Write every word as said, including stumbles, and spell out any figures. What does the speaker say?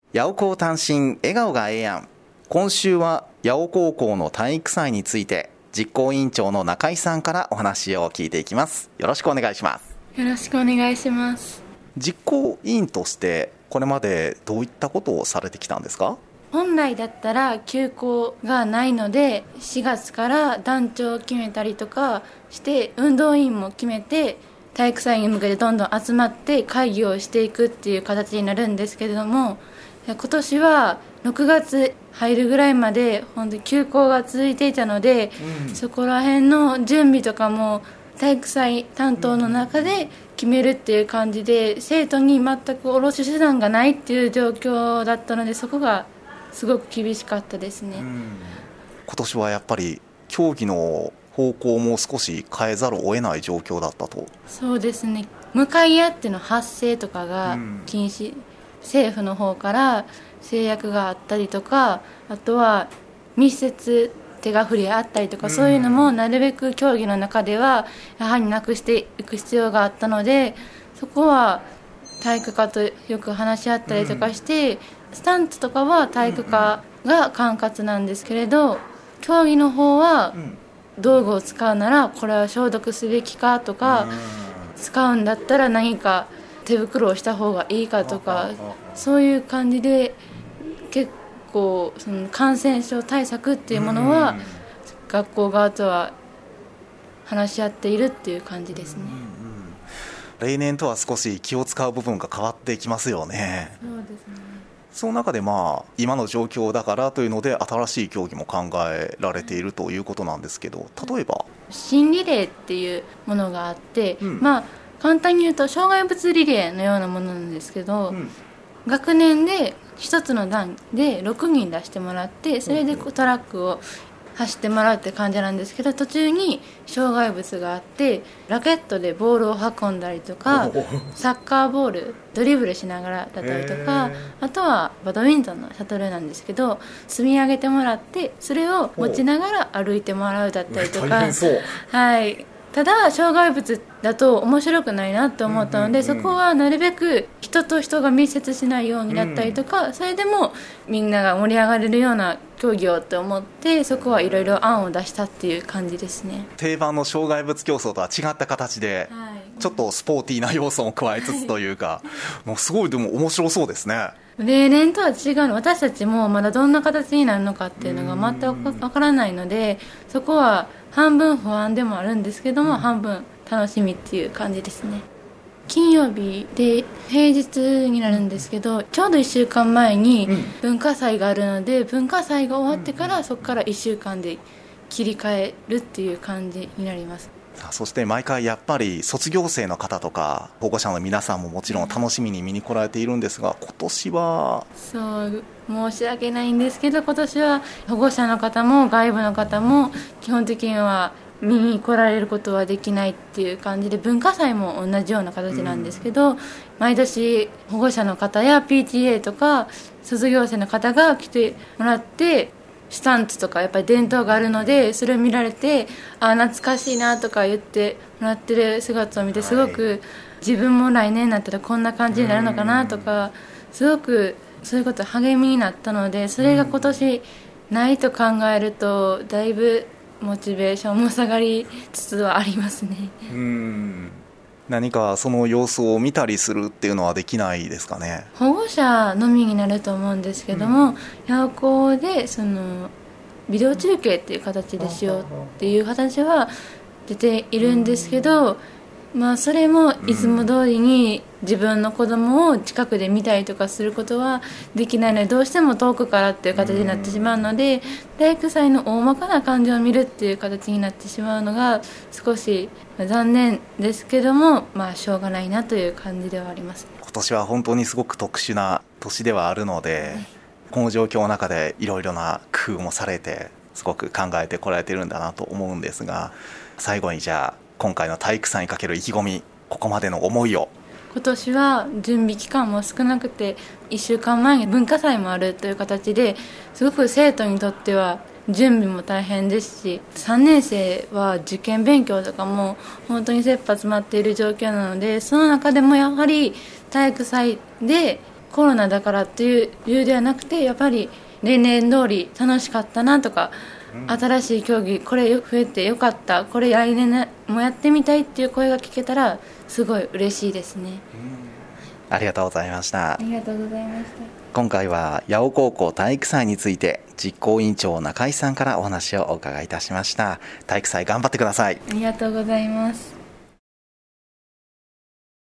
八尾校単身笑顔がええやん。今週は八尾高校の体育祭について実行委員長の中井さんからお話を聞いていきます。よろしくお願いします。 よろしくお願いします。 実行委員としてこれまでどういったことをされてきたんですか？ 本来だったら休校がないのでしがつから団長を決めたりとかして運動員も決めて体育祭に向けてどんどん集まって会議をしていくっていう形になるんですけれども、今年はろくがつ入るぐらいまで本当に休校が続いていたので、うん、そこら辺の準備とかも体育祭担当の中で決めるっていう感じで、生徒に全く卸し手段がないっていう状況だったので、そこがすごく厳しかったですね。うん、 今年はやっぱり競技の方向も少し変えざるを得ない状況だったと。 そうですね、向かい合っての発声とかが禁止、うん、政府の方から制約があったりとか、あとは密接手が触れ合ったりとか、そういうのもなるべく競技の中ではやはりなくしていく必要があったので、そこは体育科とよく話し合ったりとかして、スタンツとかは体育科が管轄なんですけれど、競技の方は道具を使うならこれは消毒すべきかとか、使うんだったら何か手袋をした方がいいかとか、そういう感じで結構その感染症対策っていうものは学校側とは話し合っているっていう感じですね。 うんうん、例年とは少し気を使う部分が変わってきますよね。 そうですね。 その中でまあ今の状況だからというので新しい競技も考えられているということなんですけど、例えば新リレーっていうものがあって、うん、まあ簡単に言うと障害物リレーのようなものなんですけど、うん、学年で一つの段でろくにん出してもらって、それでトラックを走ってもらうって感じなんですけど、途中に障害物があってラケットでボールを運んだりとか、サッカーボールドリブルしながらだったりとか、あとはバドミントンのシャトルなんですけど、積み上げてもらってそれを持ちながら歩いてもらうだったりとか、はい、ただ障害物だと面白くないなと思ったので、うんうんうん、そこはなるべく人と人が密接しないようにだったりとか、うん、それでもみんなが盛り上がれるような競技をと思って、そこはいろいろ案を出したっていう感じですね。 定番の障害物競争とは違った形で、はい、ちょっとスポーティーな要素も加えつつというか、はい、もうすごいでも面白そうですね。 例年とは違うの、私たちもまだどんな形になるのかっていうのが全くわからないので、そこは半分不安でもあるんですけども、うん、半分楽しみっていう感じですね。金曜日で平日になるんですけど、ちょうどいっしゅうかんまえに文化祭があるので、文化祭が終わってからそこからいっしゅうかんで切り替えるっていう感じになります。 そして毎回やっぱり卒業生の方とか保護者の皆さんももちろん楽しみに見に来られているんですが、今年はそう申し訳ないんですけど、今年は保護者の方も外部の方も基本的には見に来られることはできないっていう感じで、文化祭も同じような形なんですけど、うん、毎年保護者の方や ピーティーエー とか卒業生の方が来てもらって、スタンツとかやっぱり伝統があるので、それを見られて、あ懐かしいなとか言ってもらってる姿を見て、すごく自分も来年になったらこんな感じになるのかなとか、すごくそういうこと励みになったので、それが今年ないと考えるとだいぶモチベーションも下がりつつはありますね。 うーん、何かその様子を見たりするっていうのはできないですかね。 保護者のみになると思うんですけども、八尾校でそのビデオ中継っていう形でしようっていう形は出ているんですけど、まあ、それもいつも通りに自分の子供を近くで見たりとかすることはできないので、どうしても遠くからっていう形になってしまうので、体育祭の大まかな感じを見るっていう形になってしまうのが少し残念ですけども、まあしょうがないなという感じではあります。 今年は本当にすごく特殊な年ではあるので、はい、この状況の中でいろいろな工夫もされてすごく考えてこられてるんだなと思うんですが、最後にじゃあ今回の体育祭にかける意気込み、ここまでの思いを。 今年は準備期間も少なくていっしゅうかんまえに文化祭もあるという形で、すごく生徒にとっては準備も大変ですし、さんねん生は受験勉強とかも本当に切羽詰まっている状況なので、その中でもやはり体育祭でコロナだからっていう理由ではなくて、やっぱり例年通り楽しかったなとか、うん、新しい競技これ増えてよかった、これ来年もやってみたいっていう声が聞けたらすごい嬉しいですね。 うん、ありがとうございました。 ありがとうございました。 今回は八尾高校体育祭について実行委員長中井さんからお話をお伺いいたしました。体育祭頑張ってください。 ありがとうございます。